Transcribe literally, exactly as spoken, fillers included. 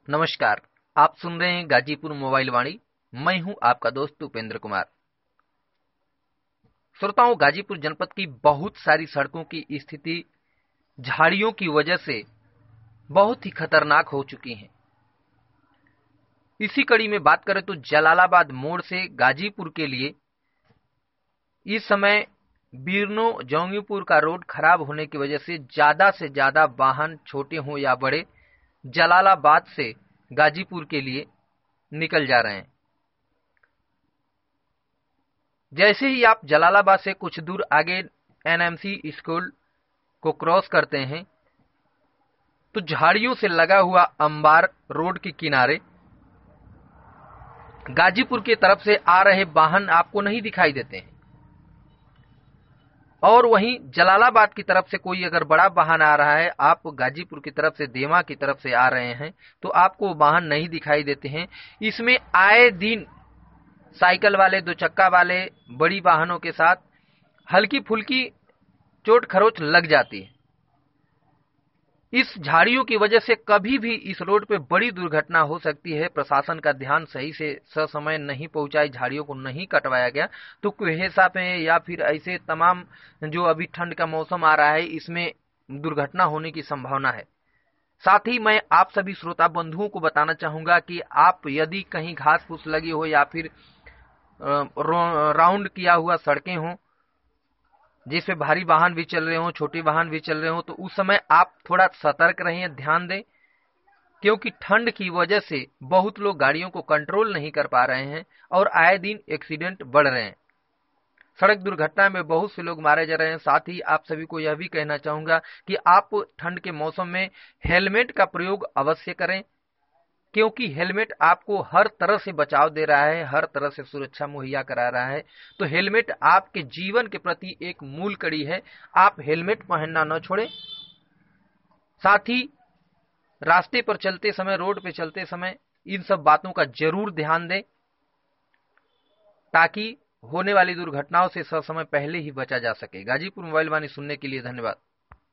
नमस्कार, आप सुन रहे हैं गाजीपुर मोबाइल वाणी। मैं हूं आपका दोस्त उपेंद्र कुमार। श्रोताओं, गाजीपुर जनपद की बहुत सारी सड़कों की स्थिति झाड़ियों की वजह से बहुत ही खतरनाक हो चुकी है। इसी कड़ी में बात करें तो जलालाबाद मोड़ से गाजीपुर के लिए इस समय बीरनो जौंगीपुर का रोड खराब होने की वजह से ज्यादा से ज्यादा वाहन, छोटे हों या बड़े, जलालाबाद से गाजीपुर के लिए निकल जा रहे हैं। जैसे ही आप जलालाबाद से कुछ दूर आगे एनएमसी स्कूल को क्रॉस करते हैं तो झाड़ियों से लगा हुआ अंबार रोड के किनारे गाजीपुर की तरफ से आ रहे वाहन आपको नहीं दिखाई देते हैं, और वहीं जलालाबाद की तरफ से कोई अगर बड़ा वाहन आ रहा है, आप गाजीपुर की तरफ से, देवा की तरफ से आ रहे हैं, तो आपको वाहन नहीं दिखाई देते हैं। इसमें आए दिन साइकिल वाले, दो चक्का वाले, बड़ी वाहनों के साथ हल्की फुल्की चोट खरोच लग जाती है। इस झाड़ियों की वजह से कभी भी इस रोड पे बड़ी दुर्घटना हो सकती है। प्रशासन का ध्यान सही से ससमय नहीं पहुंचाई, झाड़ियों को नहीं कटवाया गया, तो कुहेसा पे या फिर ऐसे तमाम जो अभी ठंड का मौसम आ रहा है, इसमें दुर्घटना होने की संभावना है। साथ ही मैं आप सभी श्रोता बंधुओं को बताना चाहूंगा कि आप यदि कहीं घास फूस लगी हो या फिर राउंड किया हुआ सड़कें हों जिसपे भारी वाहन भी चल रहे हो, छोटे वाहन भी चल रहे हो, तो उस समय आप थोड़ा सतर्क रहें, ध्यान दें, क्योंकि ठंड की वजह से बहुत लोग गाड़ियों को कंट्रोल नहीं कर पा रहे हैं और आए दिन एक्सीडेंट बढ़ रहे हैं। सड़क दुर्घटना में बहुत से लोग मारे जा रहे हैं। साथ ही आप सभी को यह भी कहना चाहूंगा कि आप ठंड के मौसम में हेलमेट का प्रयोग अवश्य करें, क्योंकि हेलमेट आपको हर तरह से बचाव दे रहा है, हर तरह से सुरक्षा मुहैया करा रहा है। तो हेलमेट आपके जीवन के प्रति एक मूल कड़ी है, आप हेलमेट पहनना न छोड़ें। साथ ही रास्ते पर चलते समय, रोड पे चलते समय इन सब बातों का जरूर ध्यान दें, ताकि होने वाली दुर्घटनाओं से ससमय पहले ही बचा जा सके। गाजीपुर मोबाइल वाणी सुनने के लिए धन्यवाद।